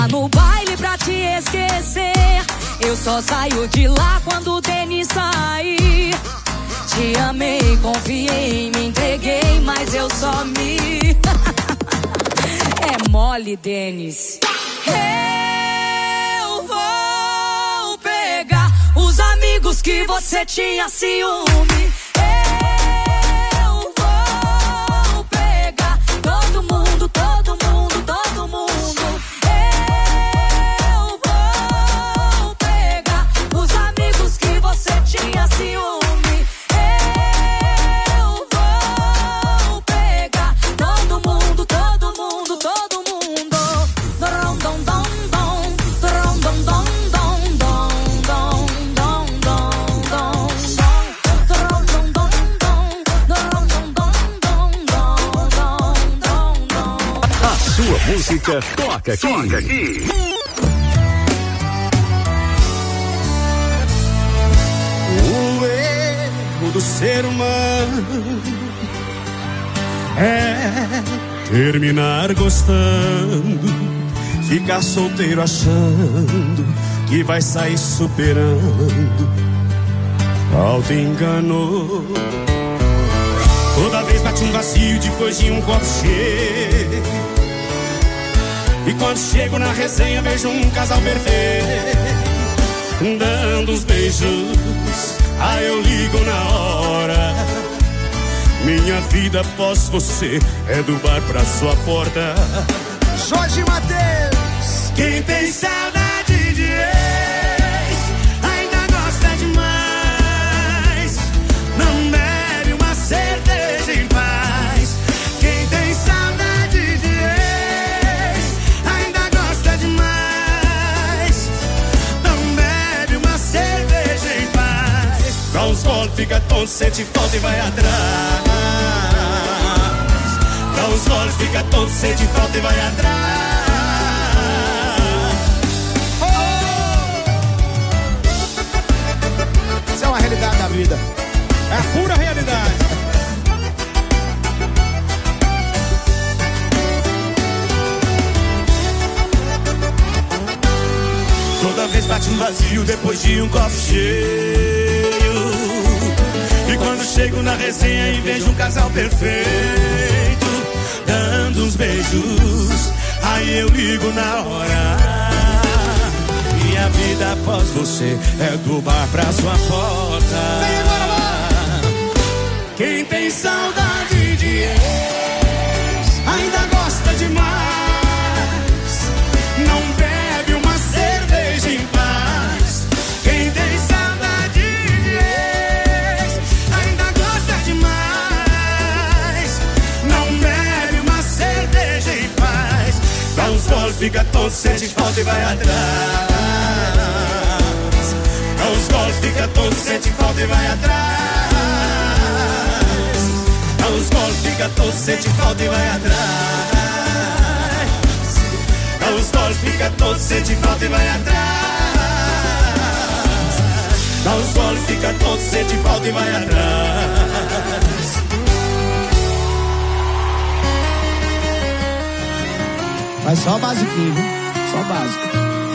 No baile pra te esquecer, eu só saio de lá quando o Denis sair. Te amei, confiei, me entreguei, mas eu só me... É mole, Denis. Eu vou pegar os amigos que você tinha ciúme. Eu vou pegar todo mundo, todo mundo, todo mundo. Eu vou pegar os amigos que você tinha ciúme. Eu vou pegar todo mundo, todo mundo, todo mundo. Dom, dom, dom, dom, dom, dom, dom, dom, dom, dom, dom, dom. A sua música toca aqui. Toca aqui. O erro do ser humano é terminar gostando, ficar solteiro achando que vai sair superando. Auto enganou. Toda vez bate um vazio depois de um copo cheio. E quando chego na resenha vejo um casal perfeito, dando uns beijos. Aí eu ligo na hora. Minha vida após você é do bar pra sua porta. Jorge Mateus. Quem tem saudade de ex ainda gosta demais. Não bebe uma cerveja em paz. Quem tem saudade de ex ainda gosta demais. Não bebe uma cerveja em paz. Dá uns golpes, fica tonto, sente falta e vai atrás. Dá uns golpes, fica tonto, sente falta e vai atrás. Isso é uma realidade da vida. É a pura realidade. Toda vez bate um vazio depois de um copo cheio. E quando chego na resenha e vejo um casal perfeito, dando uns beijos, aí eu ligo na hora. Minha vida após você é do bar pra sua porta. Vem agora, quem tem saudade de ex ainda gosta demais. Não bebe uma cerveja em paz. Quem tem saudade de ex ainda gosta demais. Não bebe uma cerveja em paz. Dá uns gols, fica tonto, sente falta e vai atrás. Dá uns gols, fica tonto, sente falta e vai atrás. Dá uns gols, fica tonto, sente falta e vai atrás. Dá uns gols, fica tonto, sente falta e vai atrás. Dá uns gols, fica tonto, sente falta e vai atrás. Mas só o basiquinho, viu? Só o básico.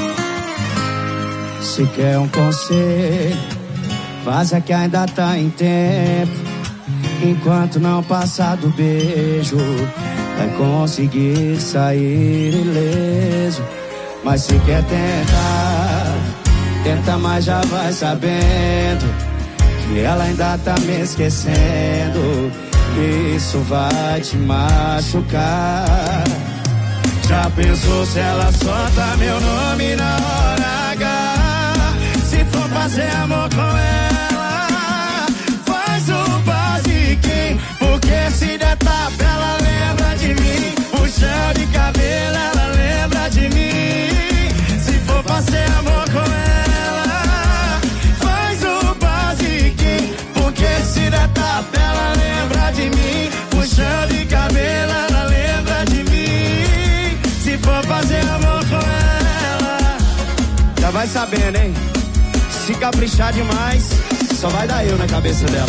Se quer um conselho, faça que ainda tá em tempo. Enquanto não passar do beijo, vai conseguir sair ileso. Mas se quer tentar, tenta, mas já vai sabendo que ela ainda tá me esquecendo. Isso vai te machucar. Já pensou se ela solta meu nome na hora H? Se for fazer amor com ela, faz o basiquinho. Porque se der tapa, ela lembra de mim. Puxão de cabelo, ela lembra de mim. Se for fazer amor com ela, faz o basiquinho. Porque se der tapa, ela lembra de mim. Puxão de cabelo, ela lembra de mim. Se for fazer amor com ela, já vai sabendo, hein? Se caprichar demais, só vai dar eu na cabeça dela.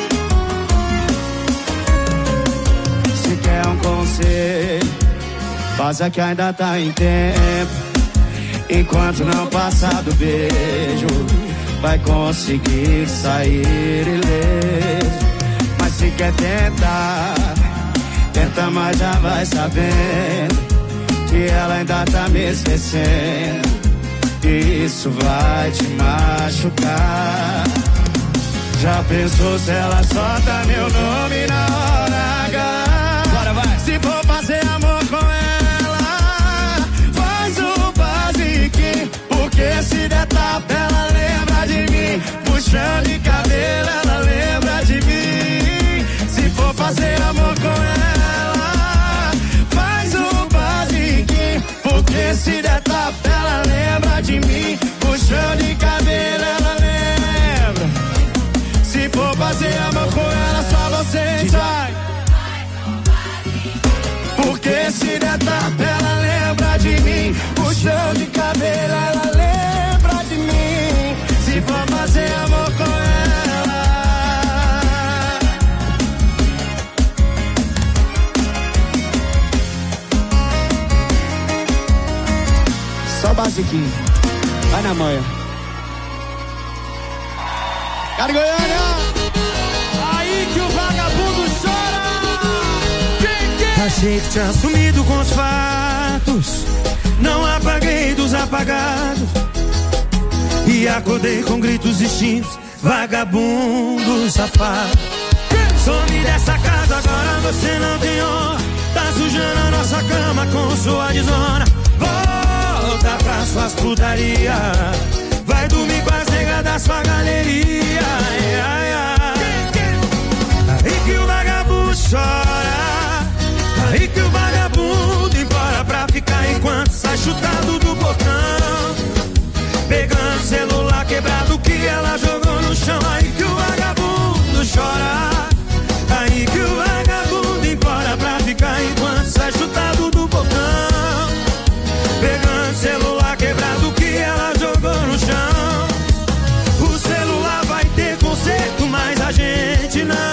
Se quer um conselho, Faça que ainda tá em tempo. Enquanto não passar do beijo, vai conseguir sair ileso. Mas se quer tentar, tenta, mas já vai sabendo que ela ainda tá me esquecendo. Isso vai te machucar. Já pensou se ela solta meu nome na hora H? Bora, vai. Se for fazer amor com ela, faz o basiquinho, porque se der tapa ela lembra de mim. Puxando de cabelo ela lembra de mim. Se for fazer amor com ela, faz o basiquinho, porque se der tapa ela lembra de mim. Puxando de cabelo ela lembra. Se for fazer amor com ela, só você sai. Porque se der tapa ela lembra de mim. Puxão de cabelo ela lembra de mim. Se for fazer amor com ela. Só basiquinho. Vai na manhã. Cara Goiânia! Aí que o vagabundo chora! Achei que tinha sumido com os fatos, não apaguei dos apagados, e acordei com gritos distintos, vagabundo safado. Some dessa casa, agora você não tem honra, tá sujando a nossa cama com sua desonra. Volta pra suas putaria, vai dormir com as negas da sua galeria. Ai, ai, ai. Aí que o vagabundo chora, aí que o vagabundo embora pra ficar enquanto sai chutado do portão, pegando celular quebrado que ela jogou no chão. Aí que o vagabundo chora, aí que o vagabundo embora pra ficar enquanto sai chutado do portão, pegando celular quebrado que ela jogou no chão. O celular vai ter conserto, mas a gente não.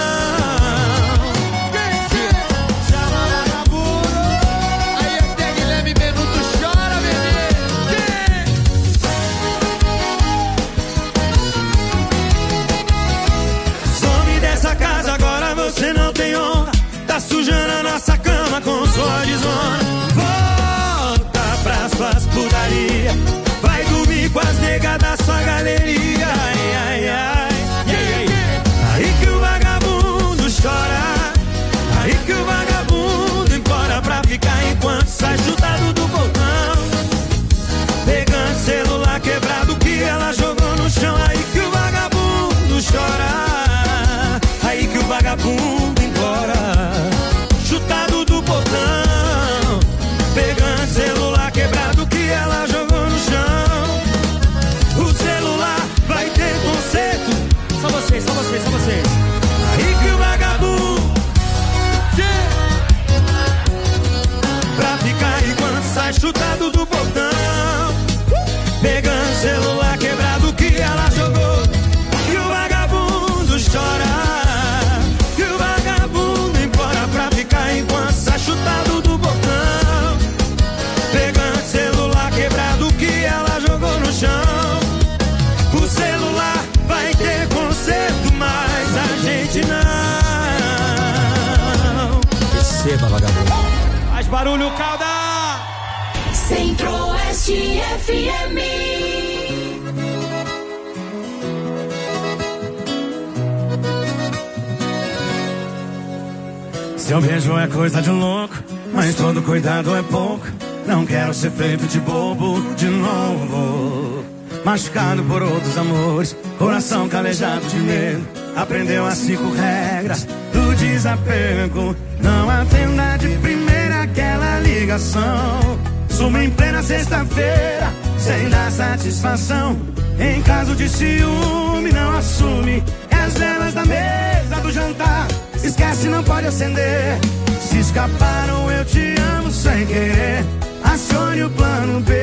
Você não tem honra, tá sujando a nossa cama com sua desonra. Volta pra suas putaria, vai dormir com as negas da sua galeria. Ai, ai, ai. Aí que o vagabundo chora, aí que o vagabundo embora pra ficar enquanto sai chutado do portão, pegando celular quebrado que ela jogou no chão. Aí que o vagabundo chora, aí que o vagabundo embora, chutado do portão, pegando celular quebrado que ela jogou no chão. O celular vai ter conserto. Só vocês, só vocês, só vocês. Aí que o vagabundo pra ficar enquanto sai chutado do portão, pegando celular quebrado que ela jogou. E o vagabundo chora, enquanto sai chutado do portão, pegando celular quebrado que ela jogou no chão. O celular vai ter conserto, mas a gente não. Receba, vagabundo. Faz barulho, Calda! Centro-Oeste FM. Seu beijo é coisa de louco, mas todo cuidado é pouco. Não quero ser feito de bobo de novo. Machucado por outros amores, coração calejado de medo. Aprendeu as 5 regras do desapego. Não atenda de primeira aquela ligação. Suma em plena sexta-feira, sem dar satisfação. Em caso de ciúme, não assume. É as velas da mesa do jantar, esquece, não pode acender. Se escaparam, eu te amo sem querer. Acione o plano B.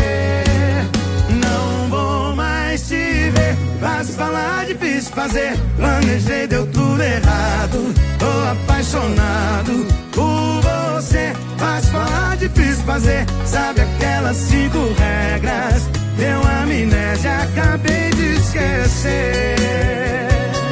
Não vou mais te ver. Fácil falar, difícil fazer. Planejei, deu tudo errado. Tô apaixonado por você. fácil falar, difícil fazer. Sabe aquelas 5 regras? Deu amnésia, acabei de esquecer.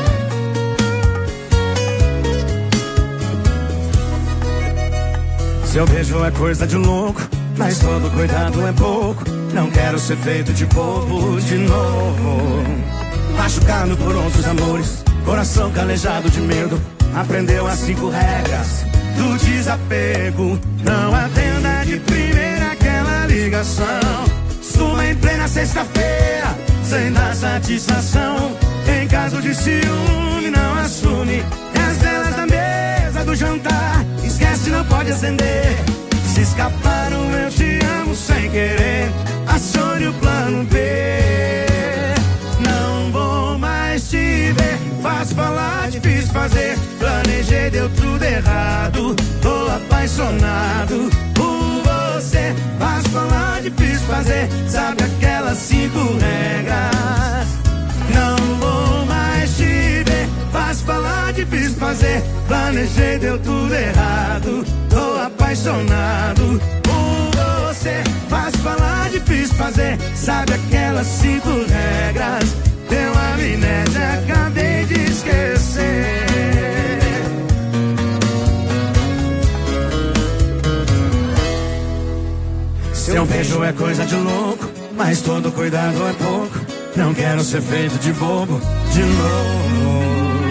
Seu beijo é coisa de louco, mas todo cuidado é pouco. Não quero ser feito de bobo de novo. Machucado por outros amores, coração calejado de medo. Aprendeu as 5 regras do desapego. Não atenda de primeira aquela ligação. Suma em plena sexta-feira, sem dar satisfação. Em caso de ciúme, não assume. E as velas da mesa do jantar, esquece, não pode acender. Se escaparam, eu te amo sem querer. Acione o plano B. Não vou mais te ver. Fácil falar, difícil fazer. Planejei, deu tudo errado. Tô apaixonado por você. Fácil falar, difícil fazer. Sabe aquelas 5 regras? Não vou mais te ver. Fácil falar, difícil fazer. Planejei, deu tudo errado. Tô apaixonado por você. Fácil falar, difícil fazer. Sabe aquelas 5 regras? Deu amnésia, acabei de esquecer. Seu beijo é coisa de louco, mas todo cuidado é pouco. Não quero ser feito de bobo de novo.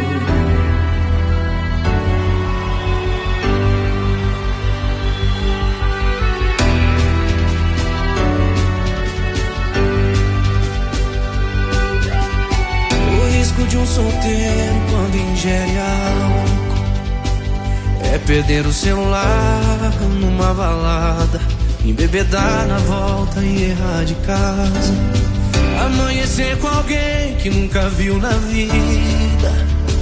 De um solteiro quando ingere álcool é perder o celular numa balada, embebedar na volta e errar de casa, amanhecer com alguém que nunca viu na vida,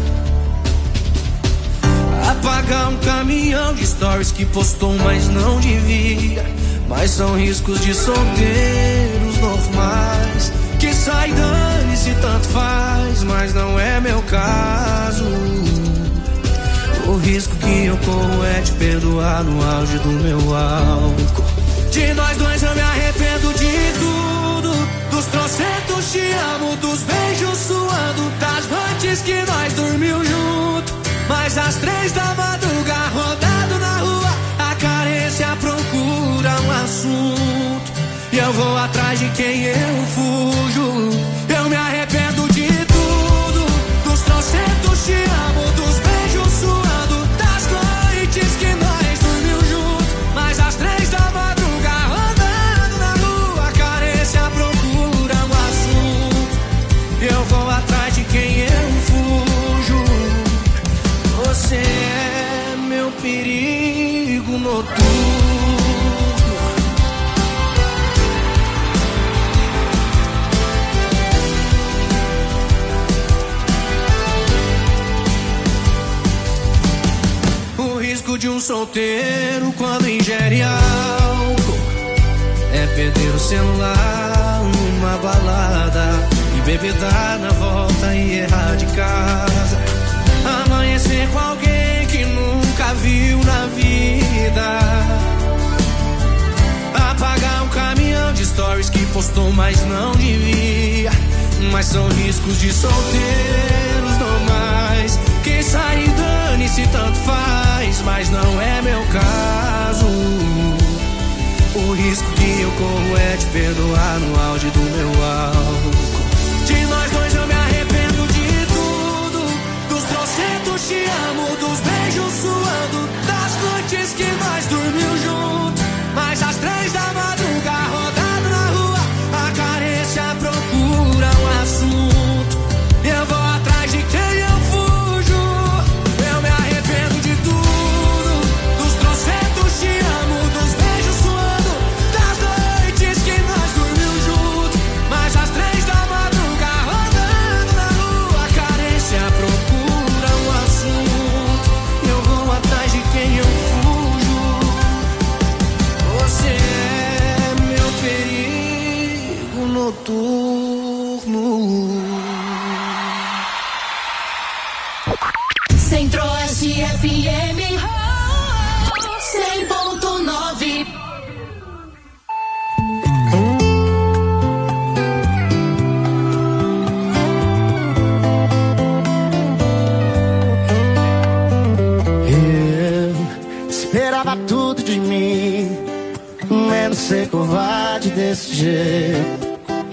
apagar um caminhão de stories que postou mas não devia. Mas são riscos de solteiros normais, que sai, dane-se, tanto faz, mas não é meu caso. O risco que eu corro é te perdoar no auge do meu álcool. De nós dois eu me arrependo de tudo, dos trocentos te amo, dos beijos suando, das noites que nós dormimos junto. Mas às 3 da madrugada, rodado na rua, a carência procura um assunto. E eu vou atrás de quem eu fujo. Eu me arrependo de tudo, dos trocentos te amo, dos beijos suando, das noites que nós dormimos juntos. Mas às 3 da madrugada, rodando na rua, a carência procura um assunto. Eu vou atrás de quem eu fujo. Você é meu perigo noturno. De um solteiro quando ingere álcool é perder o celular numa balada, embebedar na volta e errar de casa, amanhecer com alguém que nunca viu na vida, apagar um caminhão de stories que postou mas não devia. Mas são riscos de solteiros normais, quem sai e dane-se, tanto faz, mas não é meu caso. O risco que eu corro é te perdoar no auge do meu álcool. De nós dois eu me arrependo de tudo, dos trocentos te amo, dos beijos suando, das noites que nós dormimos juntos. Mas às 3 da madrugada, rodado na rua, a carência procura um assunto. Eu vou atrás de quem eu fujo. Eu me arrependo de tudo, dos trocentos te amo, dos beijos suando, das noites que nós dormimos juntos. Mas às 3 da madrugada, rodando na rua, a carência procura um assunto. Eu vou atrás de quem eu fujo. Você é querendo ser covarde desse jeito.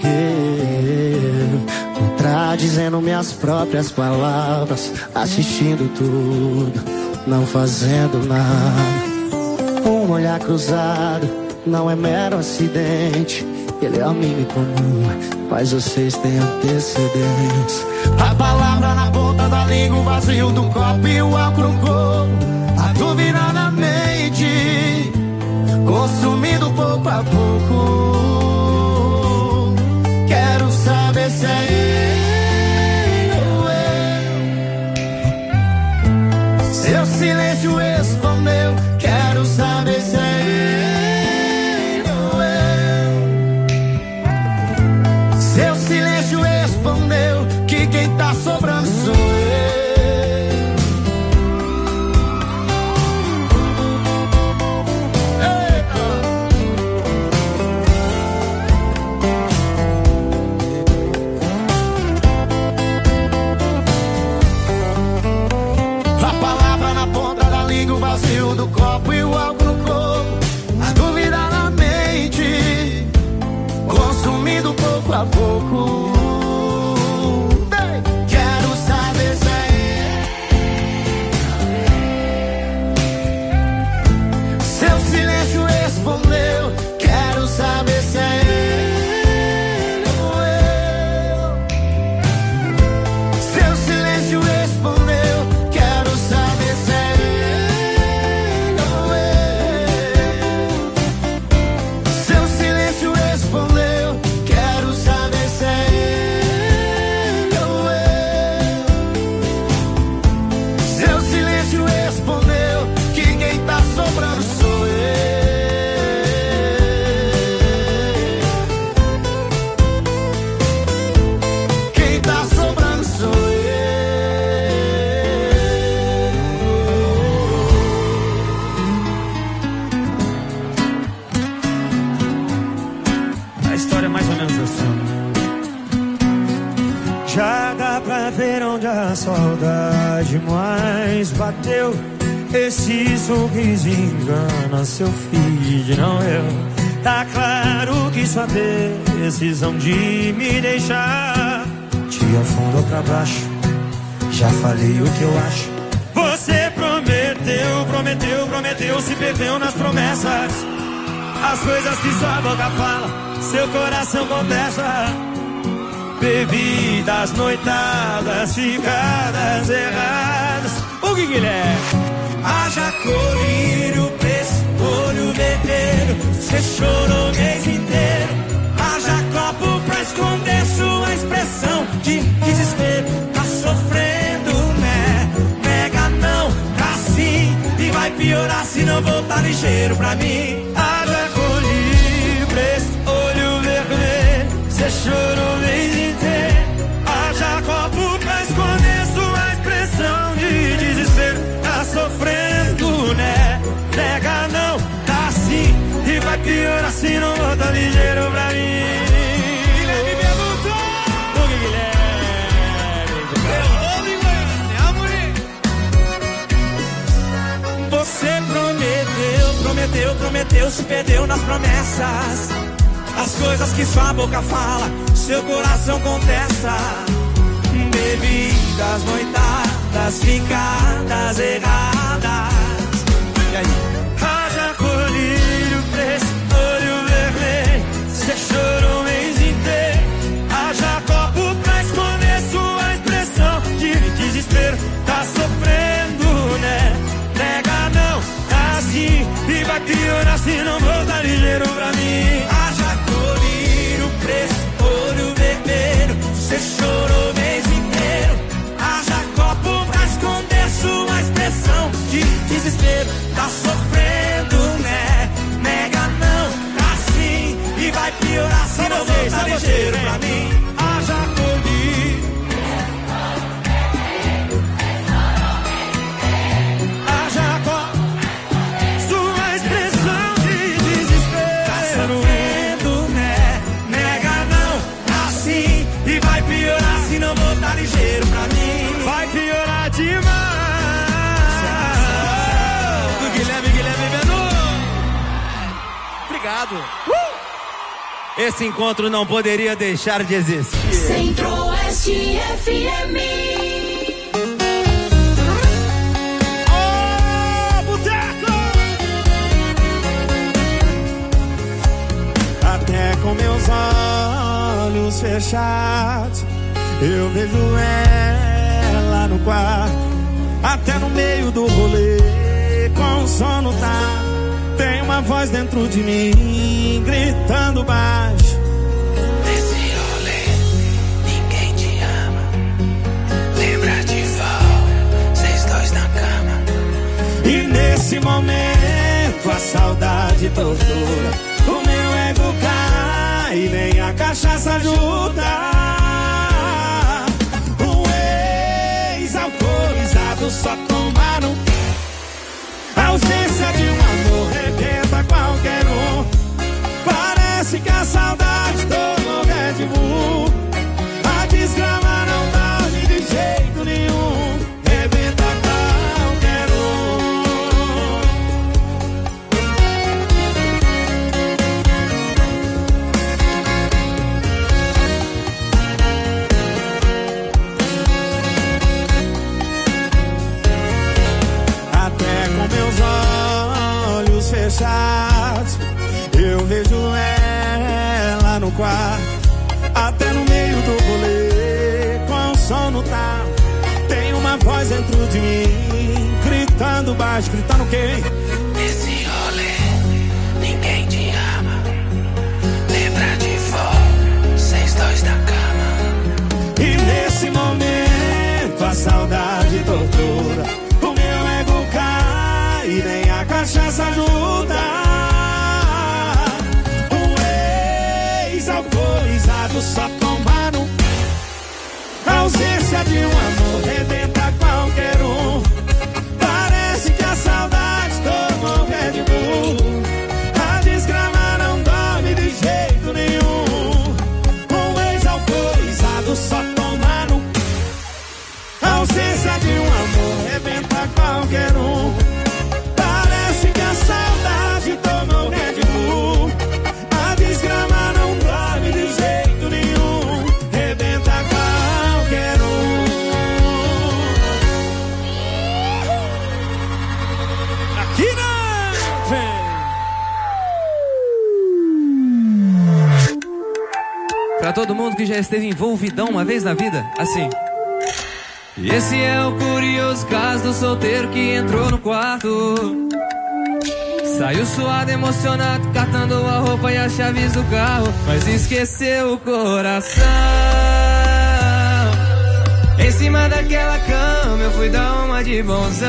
Contradizendo minhas próprias palavras, assistindo tudo, não fazendo nada. Um olhar cruzado não é mero acidente, ele é a mínima comum, mas vocês têm antecedentes. A palavra na ponta da língua, o vazio do copo e o álcool no corpo, a dúvida na mente, consumindo pouco a pouco. Quero saber se é ele ou eu. Seu silêncio respondeu. Quero saber se é ele ou eu. Seu silêncio respondeu que quem tá sobrando sou eu. O vazio do copo e o álcool no corpo, a dúvida na mente, consumindo pouco a pouco. Quero saber se é. Seu silêncio respondeu. Quero saber se é ele ou eu. Seu silêncio respondeu. Quero saber se é. Já dá pra ver onde a saudade mais bateu. Esse sorriso engana seu feed, não eu. Tá claro que sua decisão de me deixar te afundou pra baixo. Já falei o que eu acho. Você prometeu, se perdeu nas promessas. As coisas que sua boca fala, seu coração contesta. Bebidas, noitadas, ficadas erradas. O que Guilherme? Haja colírio, preço, olho vermelho. Cê chorou o mês inteiro. Haja copo pra esconder sua expressão de desespero. Tá sofrendo, né? Nega não, tá sim. E vai piorar se não voltar ligeiro pra mim. Haja colírio, preço, olho vermelho. Cê chorou o mês inteiro. Haja copo pra esconder sua expressão de desespero. Tá sofrendo, né? Nega não, tá sim. E vai piorar se não volta ligeiro pra mim. Guilherme me adotou. O Guilherme. Você prometeu, se perdeu nas promessas. As coisas que sua boca fala, seu coração contesta. Bebidas, noitadas, ficadas erradas. E aí? Haja colírio, preço, olho vermelho. Cê chorou o mês inteiro. Haja copo pra esconder sua expressão de desespero. Tá sofrendo, né? Nega não, tá assim. E vai piorar se não voltar ligeiro pra mim. Haja colírio, preço, olho vermelho. Cê chorou o mês inteiro. Haja copo pra esconder sua expressão de desespero. Tá sofrendo, né? Nega não, tá sim. E vai piorar se não voltar ligeiro pra mim. Haja colírio. Haja copo. Sua expressão de desespero. Tá sofrendo, né? Nega não, tá sim. E vai piorar se não voltar ligeiro pra mim. Vai piorar demais. Do Guilherme Menu. Obrigado. obrigado. Esse encontro não poderia deixar de existir. Centro-Oeste FM. Ô, boteco! Até com meus olhos fechados eu vejo ela no quarto. Até no meio do rolê, com o sono tá. Tem uma voz dentro de mim, gritando baixo. Nesse rolê, ninguém te ama. Lembra de vol, vocês dois na cama. E nesse momento a saudade tortura. O meu ego cai e nem a cachaça ajuda. Alcoolizados só tomaram. A ausência de um amor rebenta qualquer um. Parece que a saudade tomou Red Bull. A desgrama não dorme de jeito nenhum. Rebenta qualquer fechados, eu vejo ela no quarto. Até no meio do rolê, com o som no talo. Tem uma voz dentro de mim, gritando baixo. Gritando o quê? Nesse rolê, ninguém te ama. Lembra de vol, vocês dois na cama. E nesse momento a saudade tortura. O meu ego cai e nem a cachaça ajuda. O ex-alcoolizado só tomaram. A ausência de um amor rebenta qualquer um. Parece que a saudade tomou Red Bull. A desgrama não dorme de jeito nenhum. O ex-alcoolizado só tomaram. A ausência de um amor rebenta qualquer um. Parece que a saudade tomou Red Bull. A desgrama não dorme de jeito nenhum. Rebenta qualquer um. Aqui não vem. Pra todo mundo que já esteve envolvidão uma vez na vida, assim. E esse é o curioso caso do solteiro que entrou no quarto. Saiu suado, emocionado, catando a roupa e as chaves do carro, mas esqueceu o coração. Em cima daquela cama eu fui dar uma de bonzão.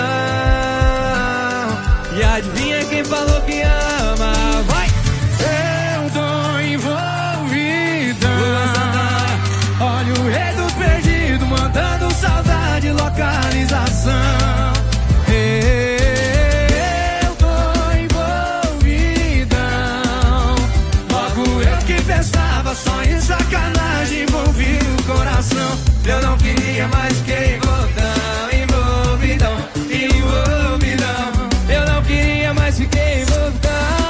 E adivinha quem falou que ama? Vai! Eu tô envolvido. Olha o rei dos perdidos mandando saudade, localização. Eu tô envolvidão. Logo eu que pensava só em sacanagem, envolvi o coração. Eu não queria mais que envolvidão, envolvidão. Eu não queria mais fiquei envolvidão,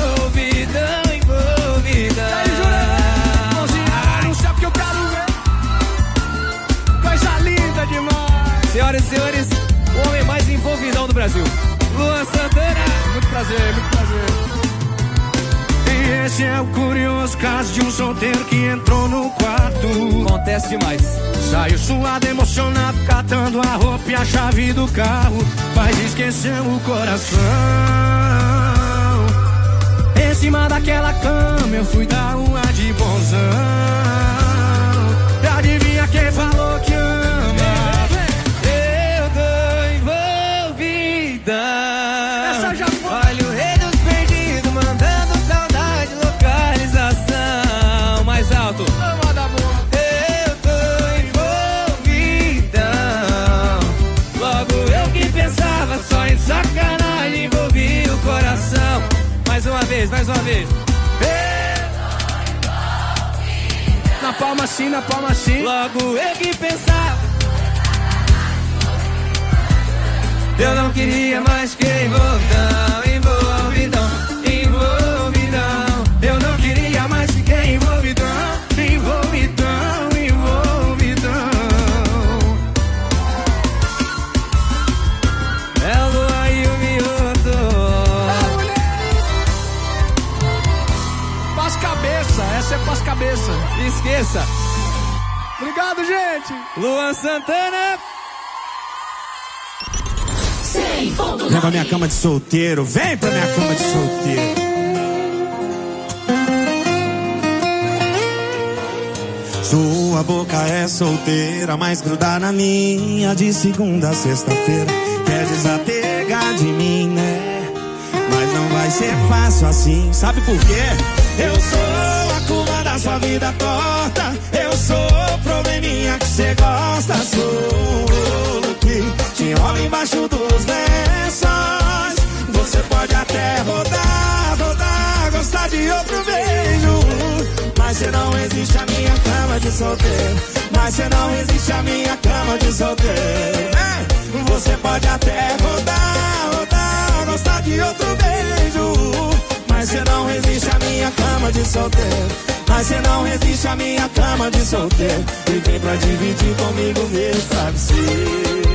envolvidão. Aí, Júlio, mãozinha no céu que eu quero ver. Coisa linda demais. Senhoras e senhores, o homem mais envolvidão do Brasil, Luan Santana. Muito prazer, muito prazer. E esse é o curioso caso de um solteiro que entrou no quarto. Acontece demais. Saiu suado, emocionado, catando a roupa e a chave do carro, mas esqueceu o coração. Em cima daquela cama eu fui dar uma de bonzão. E adivinha quem falou que ama? Eu tô envolvida. Essa já foi. Olha o rei dos perdidos mandando saudade, localização. Mais alto. Eu tô envolvidão. Logo eu que pensava só em sacanagem, envolvi o coração. Mais uma vez, mais uma vez. Na palma assim, na palma assim. Logo eu que pensava. Eu não queria mais que envolvidão, envolvidão, envolvidão. pras cabeças, essa é pras cabeças. Esqueça. Obrigado, gente. Luan Santana. Vem pra minha cama de solteiro, vem pra minha cama de solteiro. Sua boca é solteira, mas gruda na minha de segunda a sexta-feira. Quer desapegar de mim, né? Mas não vai ser fácil assim, sabe por quê? Eu sou a curva da sua vida torta. Eu sou o probleminha que cê gosta. Sou o que te enrola embaixo dos lençóis. Você pode até rodar, rodar, gostar de outro beijo, mas cê não resiste à minha cama de solteiro. Mas cê não resiste à minha cama de solteiro. Você pode até rodar, rodar, gostar de outro beijo, mas cê não resiste à minha cama de solteiro. Mas cê não resiste à minha cama de solteiro. E vem pra dividir comigo meu travesseiro.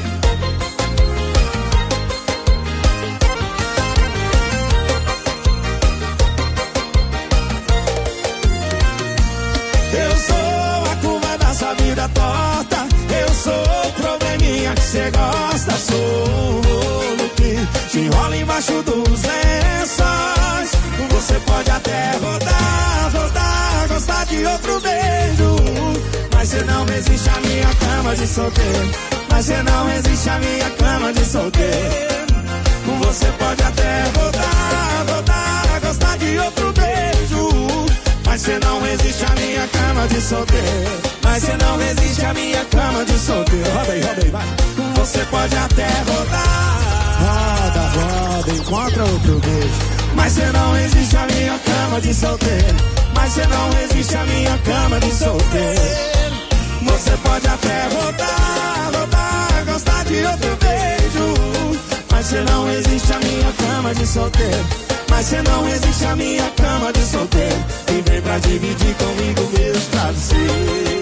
Eu sou a curva da sua vida torta. Eu sou o probleminha que cê gosta. Sou o rolo que te enrola embaixo dos lençóis. Você pode até rodar, rodar, gostar de outro beijo, mas cê não resiste à minha cama de solteiro. Mas cê não resiste à minha cama de solteiro. Você pode até rodar, rodar, gostar de outro beijo, mas cê não resiste à minha cama de solteiro. Mas cê não resiste à minha cama de solteiro. Roda aí, vai. Você pode até rodar, roda, roda, encontra outro beijo, mas cê não resiste à minha cama de solteiro. Mas cê não resiste à minha cama de solteiro. Você pode até rodar, rodar, gostar de outro beijo, mas cê não resiste à minha cama de solteiro. Mas cê não resiste à minha cama de solteiro. E vem pra dividir comigo meus travesseiros.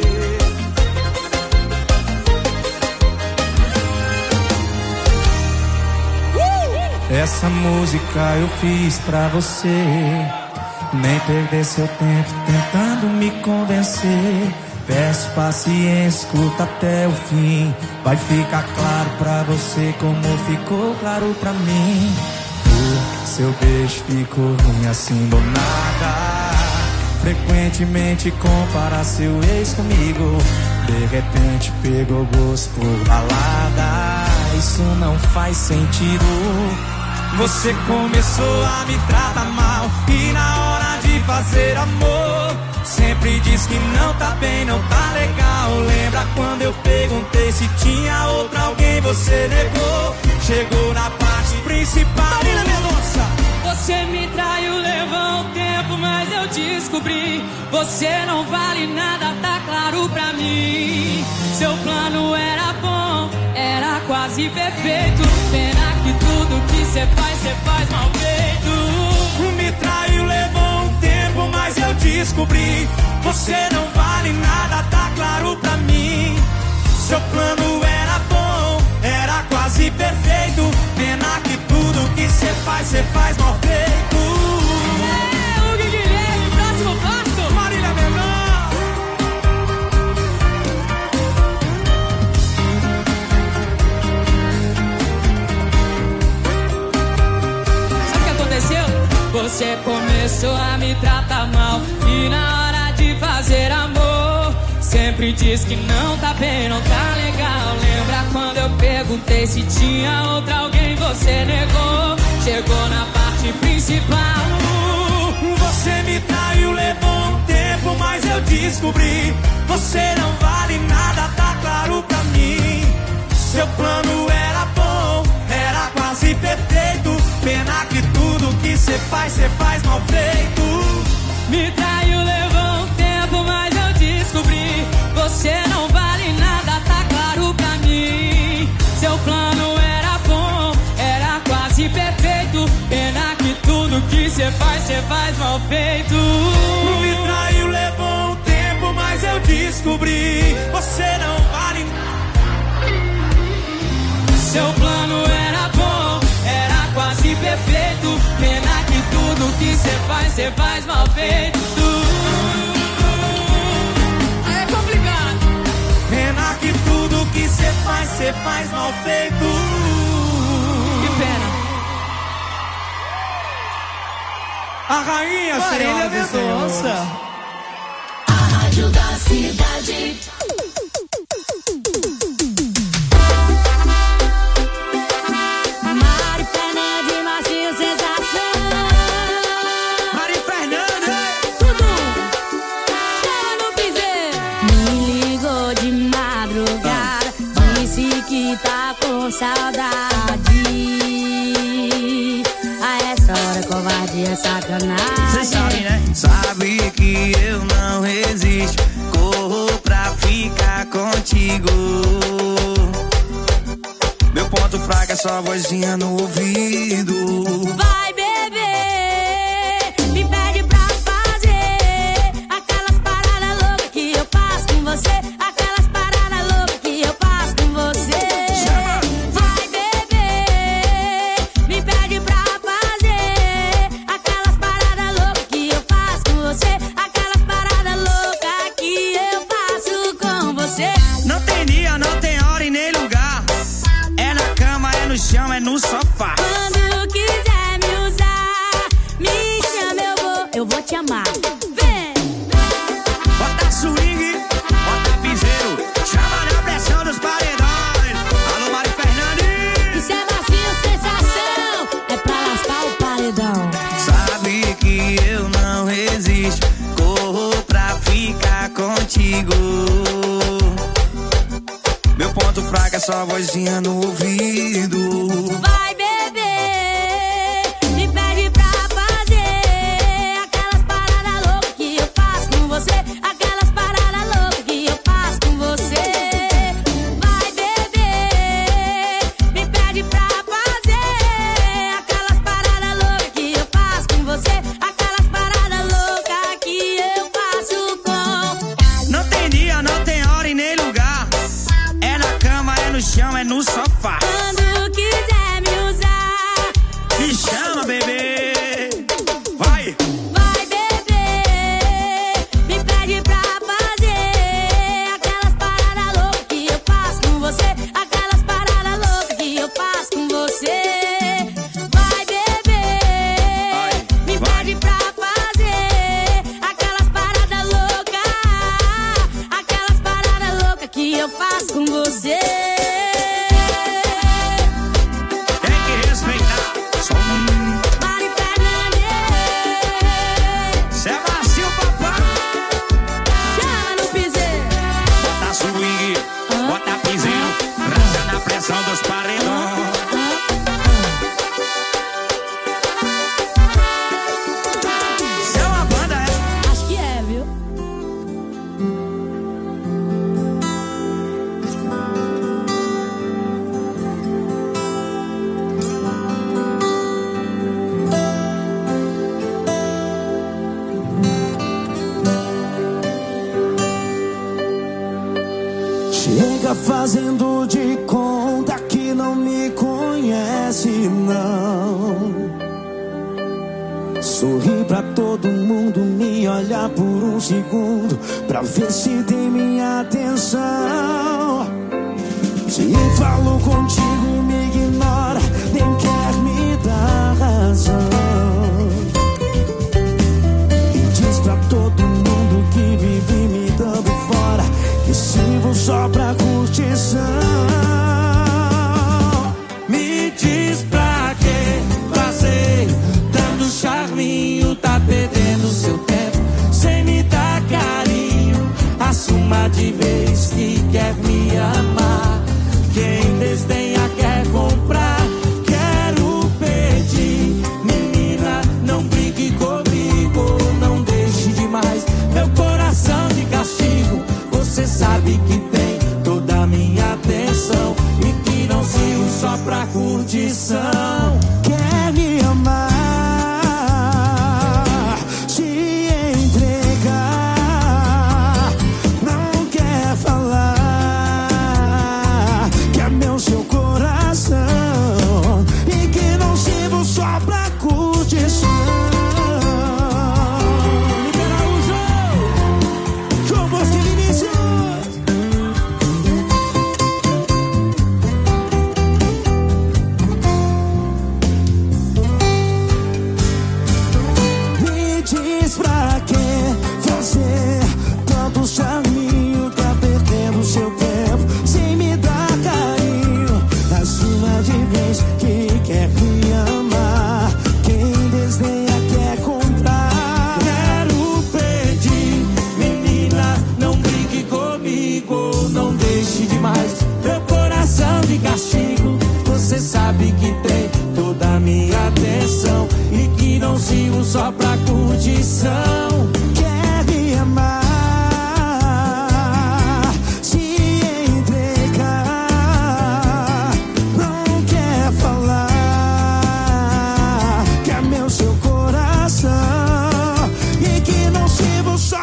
Essa música eu fiz pra você nem perder seu tempo tentando me convencer. Peço paciência, escuta até o fim. Vai ficar claro pra você como ficou claro pra mim. Seu beijo ficou ruim assim do nada. Frequentemente compara seu ex comigo. De repente pegou gosto por balada. Isso não faz sentido. Você começou a me tratar mal e na hora de fazer amor sempre diz que não tá bem, não tá legal. Lembra quando eu perguntei se tinha outro alguém, você negou. Chegou na parte principal. Marina Mendonça. Você me traiu, levou um tempo, mas eu descobri. Você não vale nada, tá claro pra mim. Seu plano era bom, era quase perfeito. Pena que tudo que cê faz mal feito. Me traiu, levou um tempo, mas eu descobri. Você não vale nada, tá claro pra mim. Seu plano era bom, era quase perfeito. Pena que tudo que cê faz mal feito. É, o Guilherme, próximo passo. Marília Mendonça. Sabe o que aconteceu? Você começou a me tratar mal e na hora de fazer amor sempre diz que não tá bem, não tá legal. Lembra quando eu perguntei se tinha outra alguém, você negou. Chegou na parte principal. Você me traiu, levou um tempo, mas eu descobri. Você não vale nada, tá claro pra mim. Seu plano era bom, era quase perfeito. Pena que tudo que cê faz mal feito. Me traiu, levou um tempo, mas eu descobri. Você não vale nada, tá claro pra mim. Seu plano era bom, era quase perfeito. Pena que tudo que cê faz mal feito. Me traiu, levou um tempo, mas eu descobri. Você não vale nada. Seu plano era bom, era quase perfeito. Pena que tudo que cê faz mal feito. É complicado. Pena que tudo que cê faz mal feito. Que pena. A rainha, Marília Mendonça. A rádio da cidade. Mari Fernandes, Marcinho Sensação. Mari Fernandes. Tudo. Chama no piseiro. Me ligou de madrugada, disse que tá com saudade. A essa hora covardia é sacanagem. Cê sabe, né? Sabe que eu não resisto. Corro pra ficar contigo. Meu ponto fraco é só a vozinha no ouvido. Vai beber, me pede pra fazer aquelas paradas loucas que eu faço com você. Aquelas paradas loucas que eu faço com você. Vai beber, me pede pra fazer aquelas paradas loucas que eu faço com você. Aquelas paradas loucas que eu faço com você. Não tem dia, não tem hora e nem lugar. É na cama, é no chão, é no sofá. Quando quiser me usar, me chama, eu vou te amar. Vem! Bota swing, bota piseiro. Chama na pressão dos paredões. Alô, Mari Fernandes. Isso é Marcinho Sensação, é pra lascar o paredão. Sabe que eu não resisto. Corro pra ficar contigo. Meu ponto fraco é só a vozinha no ouvido. Vai beber, me pede pra fazer aquelas paradas loucas que eu faço com você. Aquelas paradas loucas que eu faço com você. Vai beber, me pede pra fazer aquelas paradas loucas que eu faço com você. Aquelas paradas loucas que eu faço com. Não tem dia, não tem hora e nem lugar. É na cama, é no chão, é no sofá. Quando quiser me usar, Me chama, bebê. Vai. vai beber, me pede pra fazer aquelas paradas loucas que eu faço com você. Aquelas paradas loucas que eu faço com você. Vai beber, me pede pra fazer aquelas paradas loucas. Aquelas paradas loucas que eu faço com você. Tem que respeitar. Mari Fernandes, Cê é macio, papai. chama no piseiro. Bota swing, bota piseiro. Brasa na pressão dos paredões. Cê é uma banda, é? Acho que é, viu? Chega fazendo de conta que não me conhece, não. Sorri pra todo mundo, me olhar por um segundo pra ver se tem minha atenção. Se falo contigo, me ignora, nem quer me dar razão. E diz pra todo mundo que vive me dando fora, que sirvo só pra curtição. Me diz pra que passeio, dando charminho, tá perdendo seu tempo, sem me dar carinho. Assuma de vez que quer me amar. Quem desdenha quer comprar.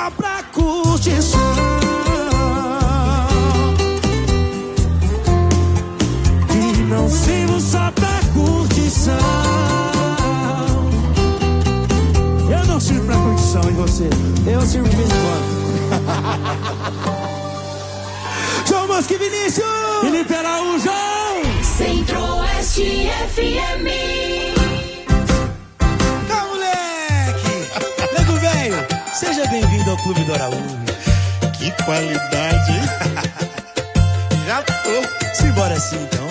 só pra curtição. E não sirvo só pra curtição. Eu não sirvo pra curtição, e você? Eu sirvo de vez em quando. João Bosco e Vinícius! Felipe Araújo! Centro-Oeste FM. Tá, moleque! Nego velho, seja bem-vindo ao Clube do Araújo. Que qualidade, hein? Já tô. Simbora assim, então.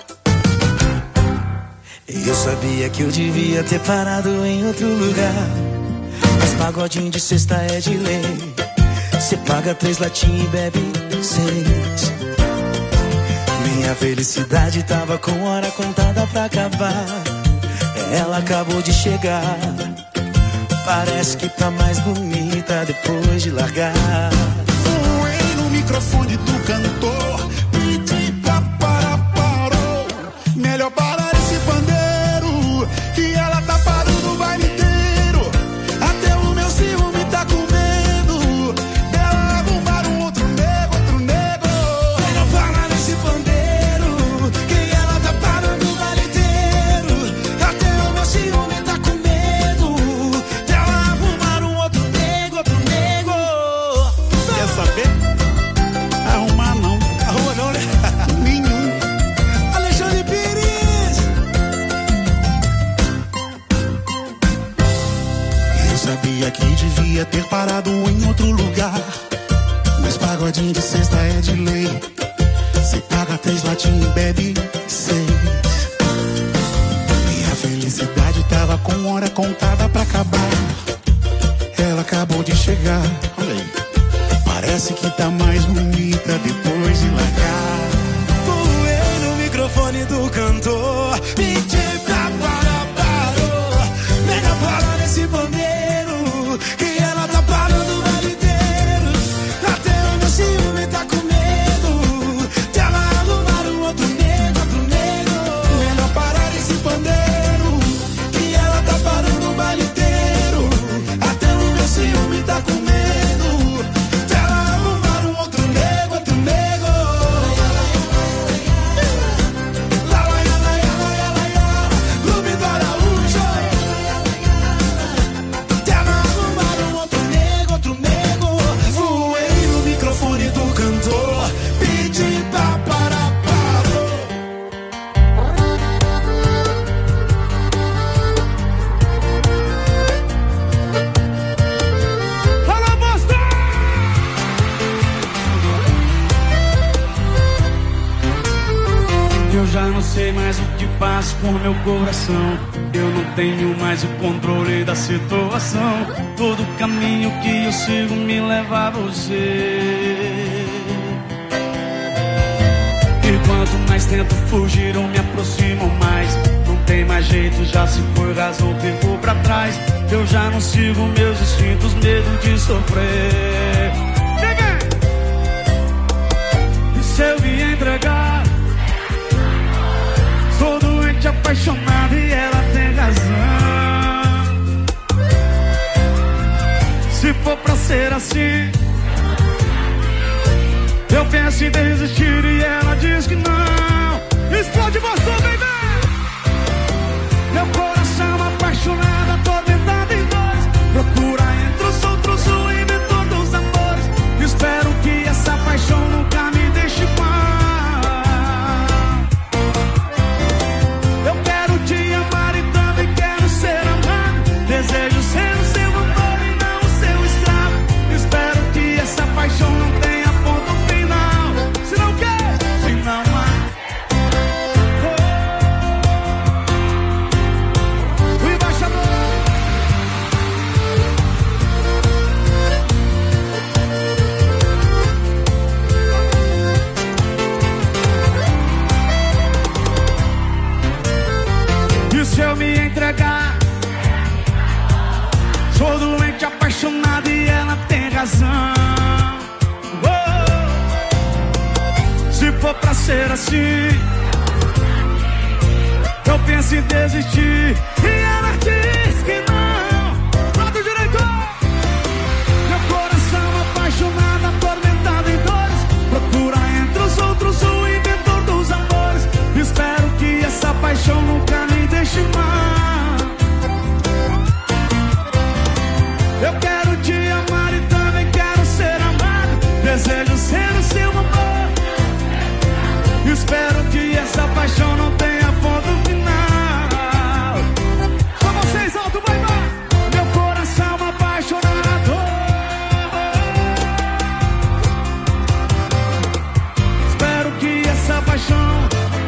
Eu sabia que eu devia ter parado em outro lugar, mas pagodinho de sexta é de lei. Cê paga 3 latinhas e bebe 6. Minha felicidade tava com hora contada pra acabar. Ela acabou de chegar. Parece que tá mais bonita depois de largar. Voei no microfone do cantor, pedi pra parar, parou. Melhor parar esse pandeiro, que ela tá parando o baile inteiro. Até o meu ciúme tá com medo dela arrumar um outro nego, outro nego. Melhor parar esse pandeiro, que ela tá parando o baile inteiro. Até o meu ciúme tá com medo dela arrumar um outro nego, outro nego. Quer saber? Arrumar não. Arruma não, né? Nenhum. Alexandre Pires. Eu sabia que devia ter parado em outro lugar, mas pagodinho de sexta é de lei. Cê paga 3 latinhas e bebe 6. Minha felicidade tava com hora contada pra acabar. Ela acabou de chegar. Olha aí. Parece que tá mais bonita depois de largar. Voei no microfone do cantor, pedi pra parar, parou. Melhor parar nesse bandeiro, que ela tá parando o baile inteiro. Até o meu ciúme tá com medo dela arrumar um outro nego, outro nego. Melhor parar esse pandeiro, Que ela tá parando o baile inteiro. Até o meu ciúme tá com medo dela arrumar um outro nego, outro nego. Lá, lá, lá, lá, lá, lá, lá. Clube do Araújo. Dela arrumar um outro nego, outro nego. Voei no microfone do cantor, pedi pra parar, parou. Fala, bosta! Eu já não sei mais o que faço com meu coração. Eu não tenho mais o controle da situação. Todo caminho que eu sigo me leva a você. E quanto mais tento fugir, eu me aproximo mais. Não tem mais jeito, já se foi, rasgou, ficou pra trás. Eu já não sigo meus instintos, medo de sofrer. E se eu me entregar? Sou doente, apaixonado e ela tem razão. Se for pra ser assim, eu penso em desistir e ela diz que não. Explode você, baby! Meu coração apaixonado, tô tentado em dois. Procura entre os outros o inventor dos amores. Espero que essa paixão nunca me deixe mal. Eu quero te amar e também quero ser amado. Desejo ser o seu amor e não o seu escravo. Espero que essa paixão não tenha ponto final. Se não quer, se não há. O embaixador. E se eu me entregar? Sou doente, apaixonado e ela tem razão. Oh, se for pra ser assim, eu penso em desistir e ela diz que não. Lado direito, meu coração paixão nunca me deixe mal. Eu quero te amar e também quero ser amado. Desejo ser o seu amor. Espero que essa paixão não tenha ponto final. Com vocês, alto, vai, vai. Meu coração apaixonado. Espero que essa paixão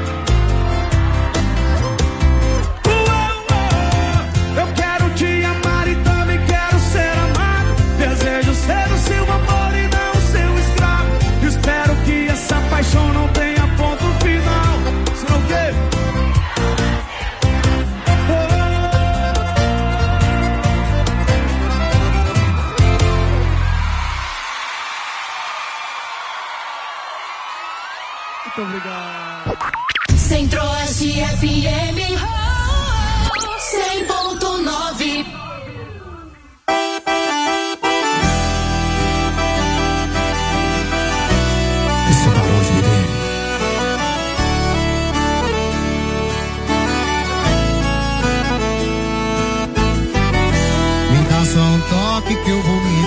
eu quero te amar e também quero ser amado. Desejo ser o seu amor e não o seu escravo. Espero que essa paixão não tenha ponto final. Senão o quê? Muito obrigado. Centro-Oeste FM 100.9. Esse é o Barão de Mirim. Me dá só um toque que eu vou me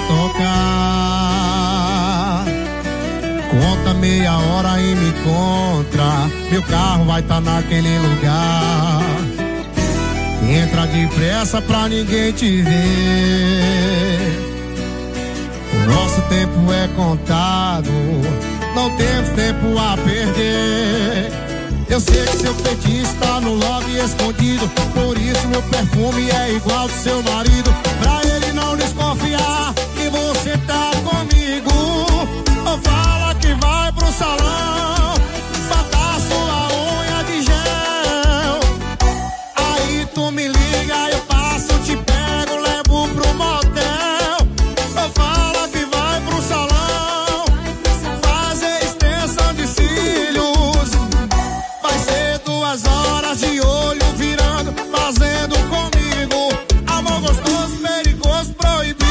tocar. Conta meia hora e me encontra. Meu carro vai tá naquele lugar. Entra depressa pra ninguém te ver. O nosso tempo é contado. Não temos tempo a perder. Eu sei que seu feitiço tá no lobby escondido. Por isso meu perfume é igual do seu marido. Pra ele não desconfiar que você tá comigo. Ou fala que vai pro salão, botar sua unha de gel. Aí tu me liga, eu passo, te pego, levo pro motel. Ou fala que vai pro salão, fazer extensão de cílios. Vai ser 2 horas de olho virando, fazendo comigo. Amor gostoso, perigoso, proibido.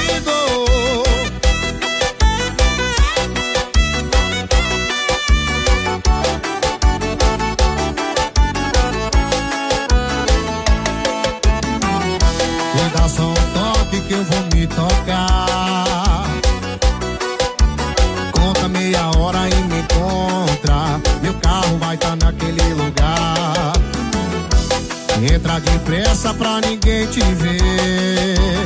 Me dá só um toque que eu vou me tocar. Conta meia hora e me encontra. Meu carro vai tá naquele lugar. Entra depressa pra ninguém te ver.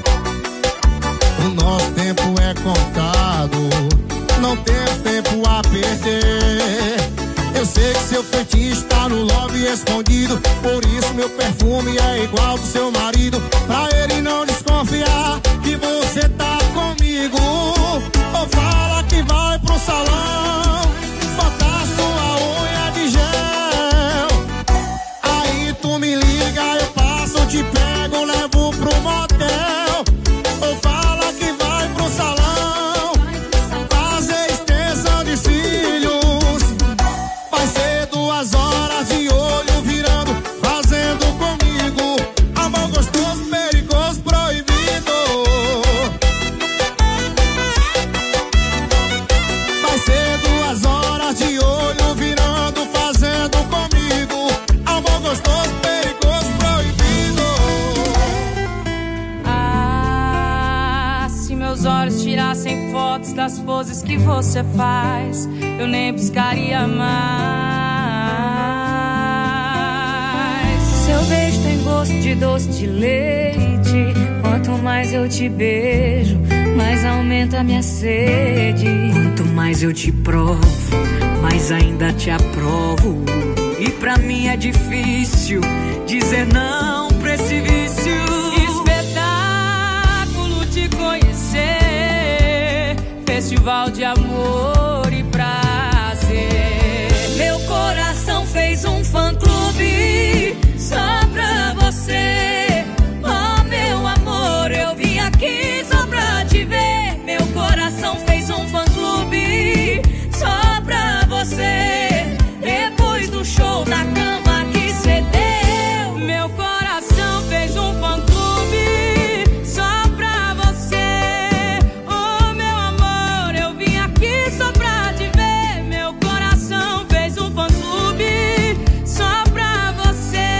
O nosso tempo é contado. Não temos tempo a perder. Eu sei que seu feitiço tá no lobby escondido. Por isso meu perfume é igual do seu marido. Pra ele não desconfiar que você tá comigo. Ou fala que vai pro salão, botar sua unha de gel. Aí tu me liga, eu passo, te pego, levo pro motel. Ou fala que vai pro salão, fazer extensão de cílios. Vai ser 2 horas de olho virando, fazendo comigo. Amor gostoso, perigoso, proibido. Vai ser 2 horas de olho virando, fazendo comigo. Amor gostoso, perigoso, proibido. Ah, se meus olhos tirassem fotos das poses que você faz, eu nem piscaria mais. Seu beijo tem gosto de doce de leite. Quanto mais eu te beijo, mais aumenta a minha sede. Quanto mais eu te provo, mais ainda te aprovo. E pra mim é difícil dizer não pra esse vício. Espetáculo te conhecer, festival de amor e prazer. Meu coração fez um fã-clube só pra você. Oh, meu amor, eu vim aqui só pra te ver. Meu coração fez um fã-clube só pra você. Depois do show da cama que cê deu, meu coração fez um fã-clube só pra você. Oh, meu amor, eu vim aqui só pra te ver. Meu coração fez um fã-clube só pra você.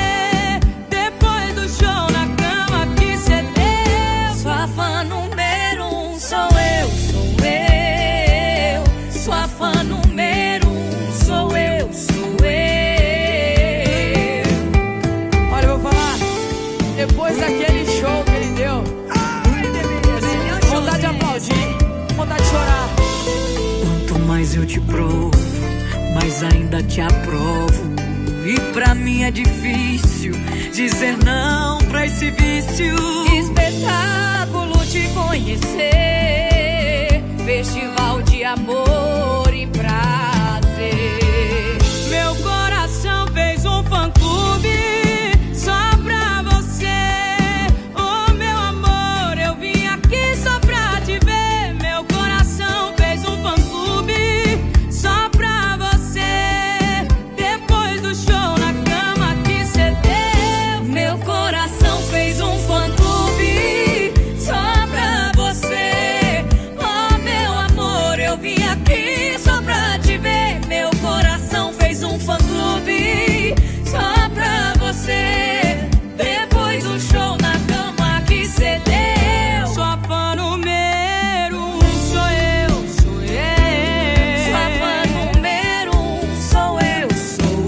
eu te provo, mas ainda te aprovo. E pra mim é difícil dizer não pra esse vício. Espetáculo te conhecer, festival de amor e prazer. Meu coração fez um fã-clube só pra você. Oh, meu amor, eu vim aqui só pra te ver. Meu coração fez um fã-clube só pra você. Depois do show na cama que cê deu, meu coração fez um fã-clube só pra você. Oh, meu amor, eu vim aqui só pra te ver. Meu coração fez um fã-clube só pra você. Depois do show na cama que cê deu, sua fã número 1 sou eu, sou eu. Sua fã número 1 sou eu, sou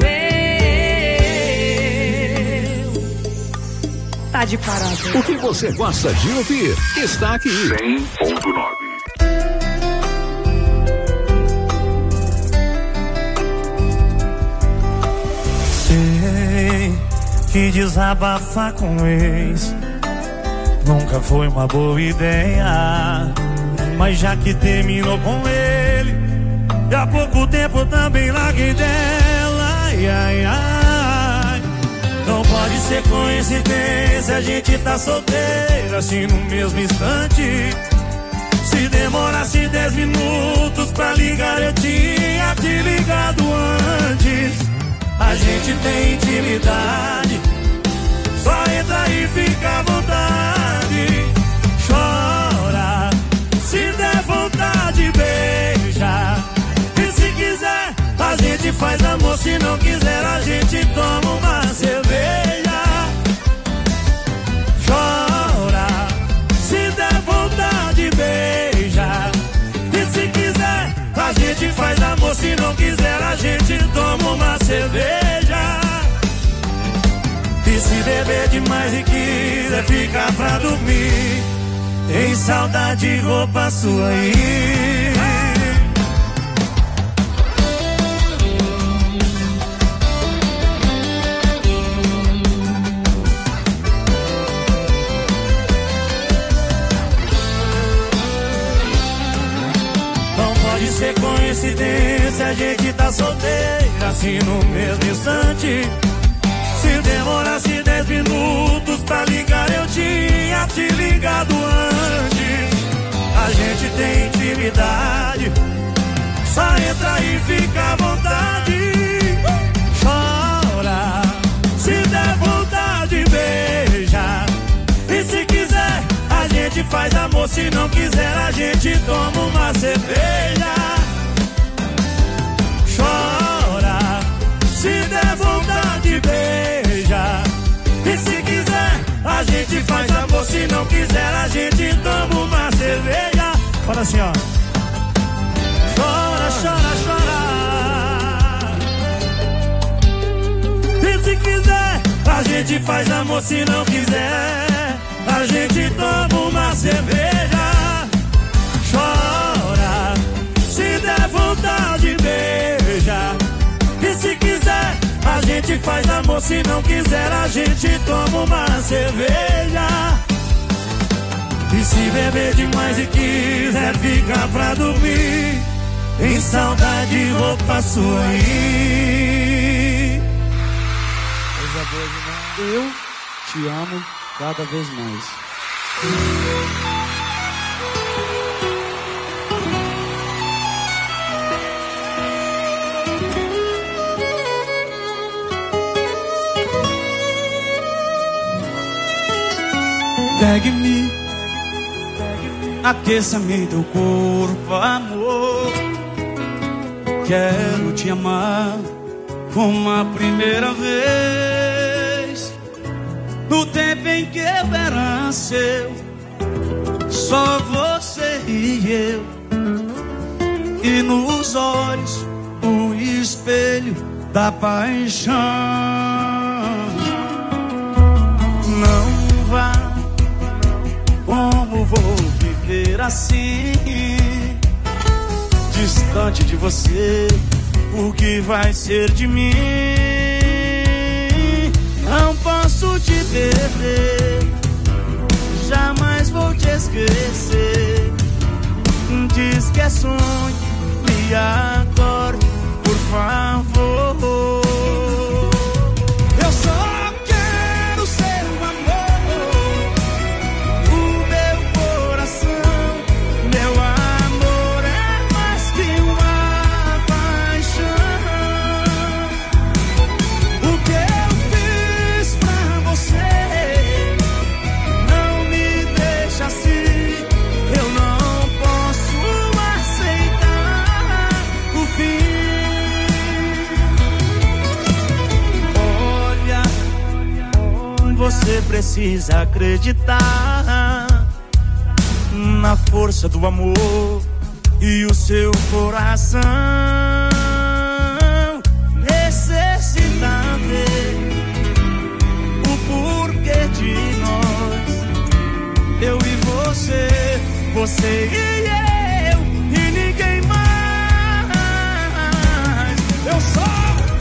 eu. Tá de parabéns. O que você gosta de ouvir está aqui. 100.9. Sei que desabafar com o ex nunca foi uma boa ideia, mas já que terminou com ele, e há pouco tempo também larguei dela. Ai, ai, ai. Não pode ser coincidência, a gente tá solteiro assim no mesmo instante. Se demorasse 10 minutos pra ligar, eu tinha te ligado antes. A gente tem intimidade, só entra e fica à vontade. Chora, se der vontade, beija. E se quiser, a gente faz amor. Se não quiser, a gente toma uma cerveja. Chora, se der vontade, beija. E se quiser, a gente faz amor. Se não quiser, a gente toma uma cerveja. E se beber demais e quiser ficar pra dormir, tem saudade, roupa sua aí. Não pode ser coincidência, a gente tá solteira assim no mesmo instante. Se demorasse 10 minutos pra ligar, eu tinha te ligado antes. A gente tem intimidade, só entra e fica à vontade. Chora, se der vontade, beija. E se quiser, a gente faz amor. Se não quiser, a gente toma uma cerveja. Chora, se der vontade, beija. E se quiser, a gente faz amor. Se não quiser, a gente toma uma cerveja. Fala assim, ó. Chora, chora, chora. E se quiser, a gente faz amor. Se não quiser, a gente toma uma cerveja. Chora, se der vontade, beija. E se quiser, a gente faz amor. Se não quiser, a gente toma uma cerveja. E se beber demais e quiser ficar pra dormir, em saudade, roupa sua aí. Coisa boa demais. Eu te amo cada vez mais. Pegue-me, aqueça-me teu corpo, amor. Quero te amar como a primeira vez. No tempo em que eu era seu, só você e eu. E nos olhos o espelho da paixão. Não vá, como vou viver assim, distante distante de você, o que vai ser de mim? Não posso te perder, jamais vou te esquecer. Diz que é sonho, me acorde, por favor. Eu só quero ser um amor, o meu coração. Meu amor é mais que uma paixão. O que eu fiz pra você não me deixa assim. Eu não posso aceitar o fim. Olha, você precisa acreditar na força do amor e o seu coração necessita ver o porquê de nós. Eu e você, você e eu e ninguém mais. Eu só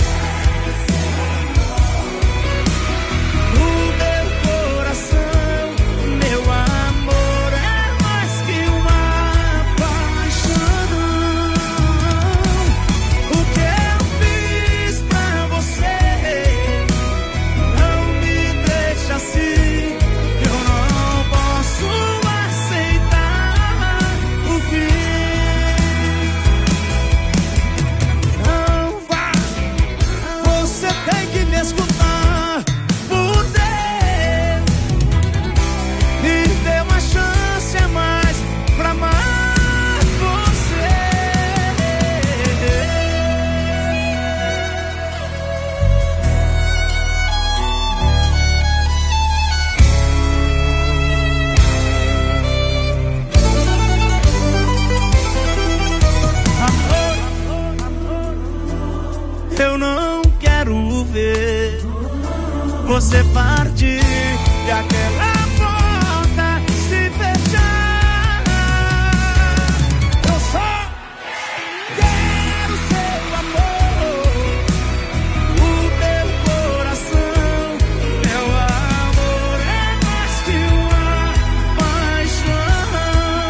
o meu coração, meu amor é mais que uma paixão. O que eu fiz pra você não me deixa assim. Eu não posso aceitar o fim. Não vá, você tem que me escutar. Por Deus, me dê uma chance a mais pra amar você. Eu não quero ver você partir e aquela porta se fechar. Eu só quero seu amor, o meu coração. Meu amor é mais que uma paixão.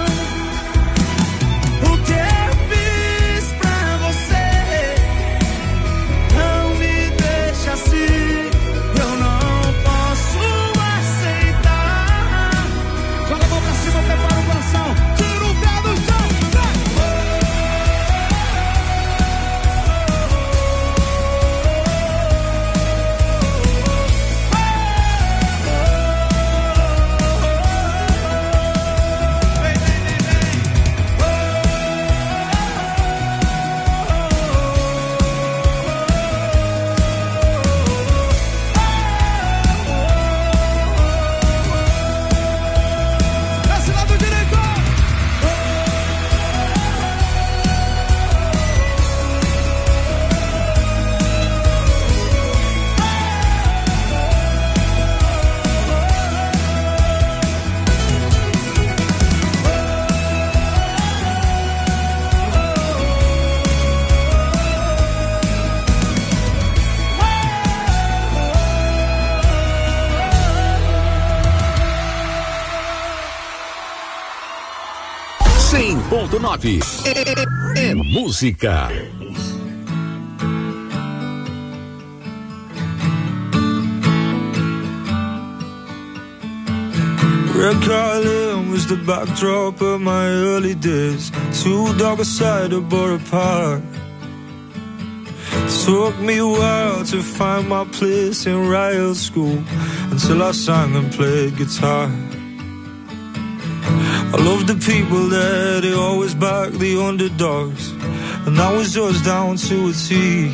O que eu fiz pra você não me deixa assim. Eu não posso aceitar. Joga a mão pra cima, prepara o coração. Tira o pé do chão. Desce lá do direito. Ponto 9 é música. Red Carlin was the backdrop of my early days. Too dark a side of Borough Park. Took me a while to find my place in riot school, until I sang and played guitar. I loved the people there, they always backed the underdogs, and that was just down to a T.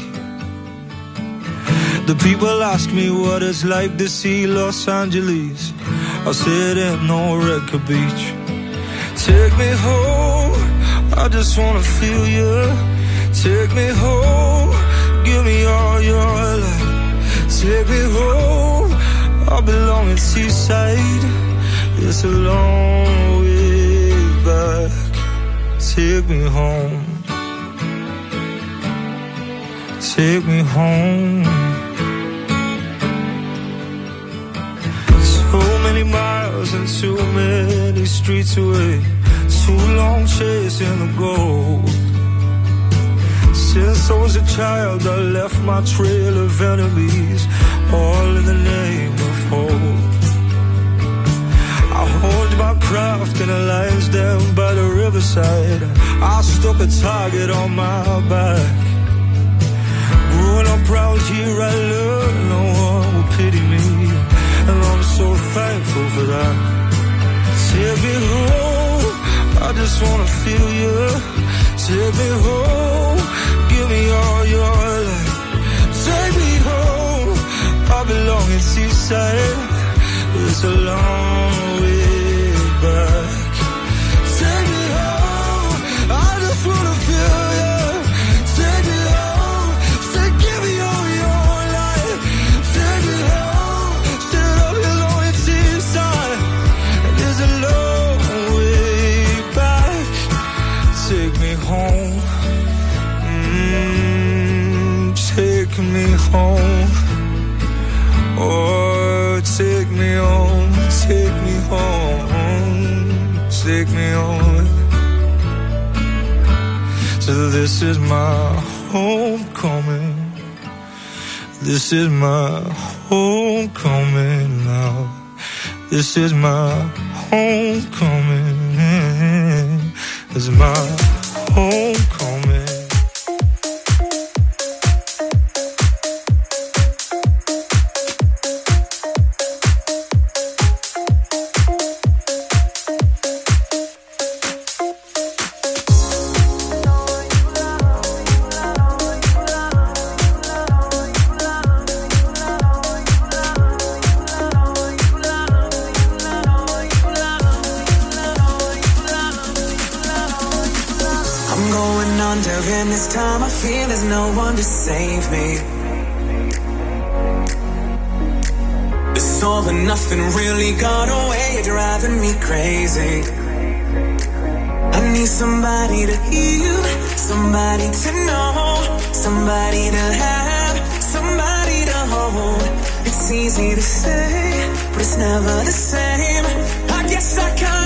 The people ask me what it's like to see Los Angeles. I said ain't no record beach. Take me home, I just wanna feel you. Take me home, give me all your love. Take me home, I belong in Seaside. It's a long way back. Take me home. take me home. So many miles and too many streets away, too long chasing the gold. Since I was a child, I left my trail of enemies, all in the name of hope. I honed my craft in a lion's den by the riverside. I stuck a target on my back. Growing up proud here, I learned no one will pity me, and I'm so thankful for that. Take me home, I just wanna feel you. Take me home, give me all your life. Take me home, I belong in seaside. It's a long way back. Take me home, I just wanna feel you. Take me home, say give me all your life. Take me home, stand up along in seaside. There's a long way back. Take me home, take me home. Oh, take me home, take me home, take me home. So this is my homecoming. This is my homecoming now. This is my homecoming. This is my homecoming. And this time I feel there's no one to save me. This all and nothing really got away, you're driving me crazy. I need somebody to hear, somebody to know, somebody to have, somebody to hold. It's easy to say, but it's never the same. I guess I can't